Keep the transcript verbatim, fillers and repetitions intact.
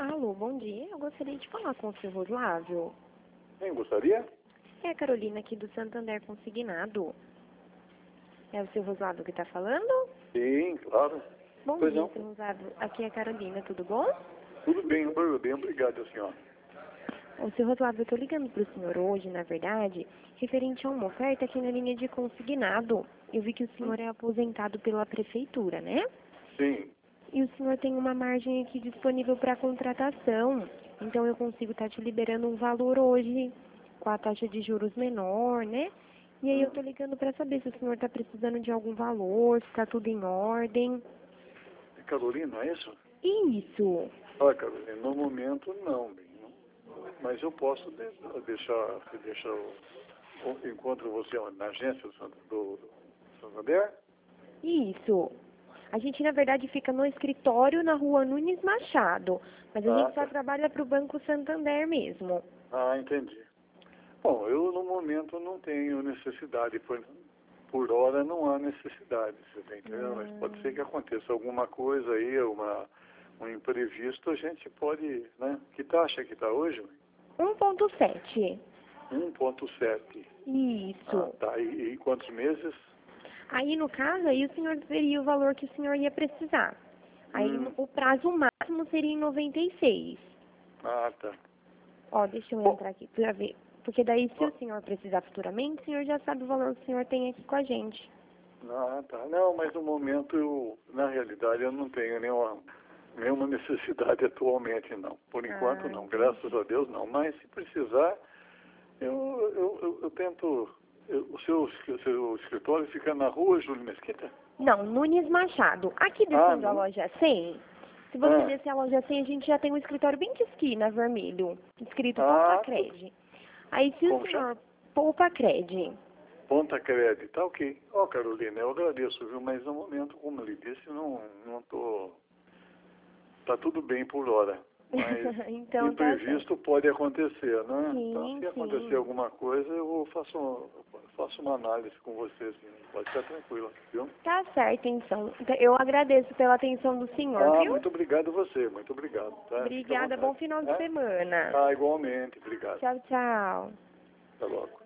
Alô, bom dia. Eu gostaria de falar com o seu Roslávio. Quem gostaria? É a Carolina aqui do Santander Consignado. É o seu Roslávio que está falando? Sim, claro. Bom Pois dia, não. seu Roslávio. Aqui é a Carolina, tudo bom? Tudo bem, bem, obrigado, senhor. O seu Roslávio, eu estou ligando para o senhor hoje, na verdade, referente a uma oferta aqui na linha de consignado. Eu vi que o senhor é aposentado pela prefeitura, né? Sim. E o senhor tem uma margem aqui disponível para contratação. Então eu consigo estar te liberando um valor hoje com a taxa de juros menor, né? E aí eu tô ligando para saber se o senhor está precisando de algum valor, se está tudo em ordem. Carolina, é isso? Isso. Olha, Carolina, no momento não, bem, não. Mas eu posso de- deixar, deixar o, o encontro você na agência do, San- do, do Santander? Isso. A gente, na verdade, fica no escritório na rua Nunes Machado. Mas a Ah, gente só tá. trabalha para o Banco Santander mesmo. Ah, entendi. Bom, eu no momento não tenho necessidade, por, por hora não há necessidade, você está entendendo? Mas pode ser que aconteça alguma coisa aí, uma, um imprevisto, a gente pode, né? Que taxa que está hoje? um ponto sete. um ponto sete. Isso. Ah, tá. E, e quantos meses? Aí, no caso, aí o senhor veria o valor que o senhor ia precisar. Aí, Hum. o prazo máximo seria em noventa e seis. Ah, tá. Ó, deixa eu Bom, entrar aqui para ver. Porque daí, se ó, o senhor precisar futuramente, o senhor já sabe o valor que o senhor tem aqui com a gente. ah, tá. Não, mas no momento, eu, na realidade, eu não tenho nenhuma, nenhuma necessidade atualmente, não. Por enquanto, Ah, não. entendi. Graças a Deus, não. Mas, se precisar, eu, eu, eu, eu tento... eu- o, seu, o seu escritório fica na rua Júlio Mesquita? Não, Nunes Machado. Aqui Ah, descendo a não. loja cem, se você Ah, descer a loja cem, a gente já tem um escritório bem de esquina, vermelho, escrito Poupa ah, Cred. Aí, se o como chama? senhor... Poupa Cred. Ponta Crédito, tá ok. Ó, Carolina, eu agradeço, viu? Mas no momento, como eu lhe disse, não, não tô... Tá tudo bem por hora. Mas Então, tá certo. imprevisto pode acontecer, né? Então, Sim, se acontecer sim. alguma coisa, eu faço, um- faço uma análise com você, assim. Pode ficar tranquila, viu? Tá certo, então. Então, eu agradeço pela atenção do senhor, Ah, viu? muito obrigado a você, muito obrigado, tá? Fica à Obrigada, vontade. bom final de É? semana. Ah, igualmente, obrigado. Tchau, tchau. Até logo.